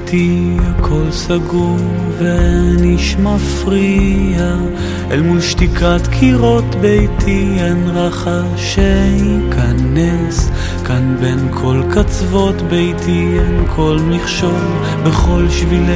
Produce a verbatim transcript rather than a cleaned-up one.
ביתי הכל סגור ואין איש מפריע, אל מול שתיקת קירות ביתי אין רחש שייכנס, כאן בין כל קצוות ביתי אין כל מכשול, בכל שבילי